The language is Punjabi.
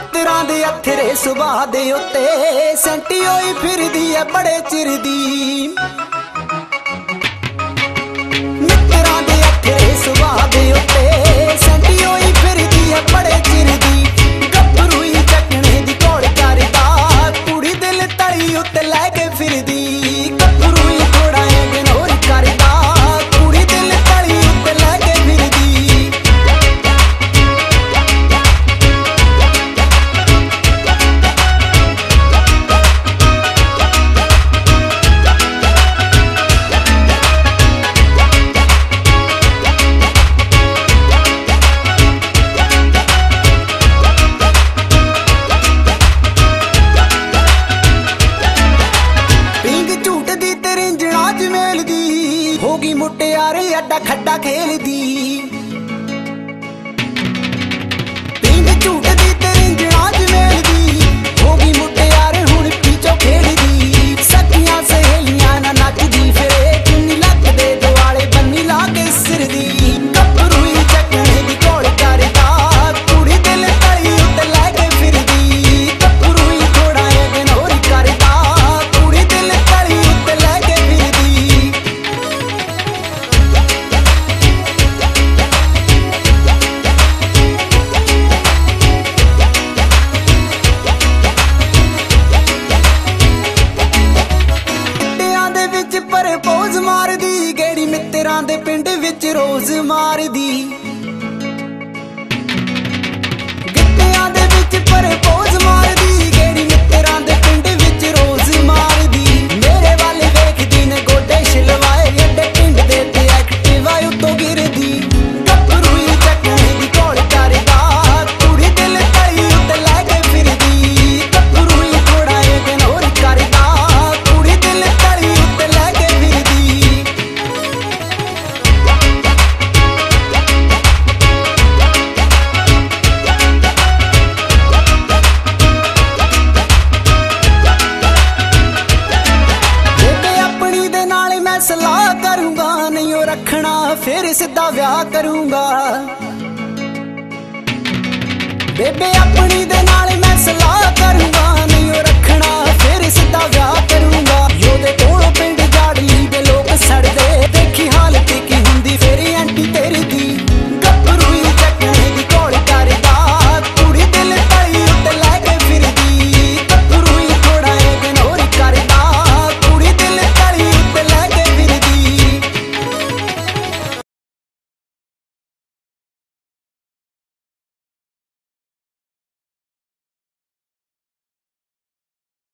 ਮਿੱਤਰਾਂ ਦੇ ਅਥਰੇ ਸੁਭਾਅ ਦੇ ਉੱਤੇ ਸੈਂਟੀ ਹੋਈ ਫਿਰਦੀ ਐ ਬੜੇ ਚਿਰ ਦੀ। ਮਿੱਤਰਾਂ ਦੇ ਅਥਰੇ ਸੁਭਾਅ ਦੇ ਉੱਤੇ ਸੈਂਟੀ ਹੋਈ ਫਿਰਦੀ ਐ ਬੜੇ ਚਿਰ ਦੀ। ਗੱਭਰੂ ਹੀ ਚੱਕਣੇ ਦੀ ਘੋੜ ਕਰਦਾ, ਕੁੜੀ ਦਿਲ ਤਲੀ ਉੱਤੇ ਲੈ ਕੇ ਫਿਰਦੀ। ਗੱਭਰੂ ਹੀ ਥੋੜਾ ਇਗਨੋਰ ਕਰਦਾ, ਕੁੜੀ ਦਿਲ ਤਲੀ ਉੱਤੇ ਲੈ ਕੇ ਫਿਰਦੀ। ਹੋਗੀ ਮੁਟਿਆਰੇ ਅੱਡਾ ਖੱਡਾ ਖੇਲਦੀ। ਪਿੰਗ ਝੂਟਦੀ ਤੇ ਰਿੰਜਣਾ ਜਮੇਲਦੀ। ਹੋਗੀ ਮੁਟਿਆਰੇ ਹੁਣ ਪੀਚੋ ਖੇਡਦੀ। ਸੱਖੀਆਂ ਸਹੇਲੀਆਂ ਨਾ ਨੱਚਦੀ ਫਿਰੇ, ਚੁੰਨੀ ਲੱਕ ਦੇ ਦੁਆਲੇ ਬੰਨੀ ਲਾ ਕੇ ਸਿਰ ਦੀ। ਗੱਭਰੂ ਹੀ ਚੱਕਣੇ ਦੀ ਘੋੜ ਕਰਦਾ, ਕੁੜੀ ਦਿਲ ਤਲੀ ਉੱਤੇ ਲੈ ਕੇ ਫਿਰਦੀ। ਗੱਭਰੂ ਹੀ ਥੋੜਾ ਇਗਨੋਰ ਕਰਦਾ, ਕੁੜੀ ਦਿਲ ਤਲੀ ਉੱਤੇ ਲੈ ਕੇ ਫਿਰਦੀ। ਪਰਪੋਜ਼ ਮਾਰਦੀ, ਗੇੜੀ ਮਿੱਤਰਾਂ ਦੇ ਪਿੰਡ ਵਿੱਚ ਰੋਜ਼ ਮਾਰਦੀ। ਗਿੱਟਿਆਂ ਦੇ ਵਿੱਚ ਪਰਪੋਜ਼ ਮਾਰਦੀ, ਗੇੜੀ ਮਿੱਤਰਾਂ ਦੇ ਪਿੰਡ ਵਿੱਚ ਰੋਜ਼ ਮਾਰਦੀ। ਮੇਰੇ ਵੱਲ ਵੇਖਦੀ ਨੇ ਗੋਡੇ ਛਿਲਵਾਏ, ਅੱਡੇ ਪਿੰਡ ਦੇ ਤੇ ਐਕਟਿਵਾ ਉੱਤੋਂ ਗਿਰਦੀ। ਗੱਭਰੂ ਹੀ ਚੱਕਣੇ ਦੀ ਘੋੜ ਕਰਦਾ, ਕੁੜੀ ਦਿਲ ਤਲੀ ਉੱਤੇ ਲੈ ਕੇ ਫਿਰਦੀ। ਗੱਭਰੂ ਹੀ ਥੋੜਾ ਇਗਨੋਰ ਕਰਦਾ, ਕੁੜੀ ਦਿਲ ਤਲੀ ਉੱਤੇ ਲੈ ਕੇ ਫਿਰਦੀ। ਬੇਬੇ ਆਪਣੀ ਦੇ ਨਾਲ ਮੈਂ ਸਲਾਹ ਕਰੂੰਗਾ, ਨਹੀਂ ਉਹ ਰੱਖਣਾ ਫਿਰ ਸਿੱਧਾ ਵਿਆਹ ਕਰੂੰਗਾ। ਬੇਬੇ ਆਪਣੀ ਦੇ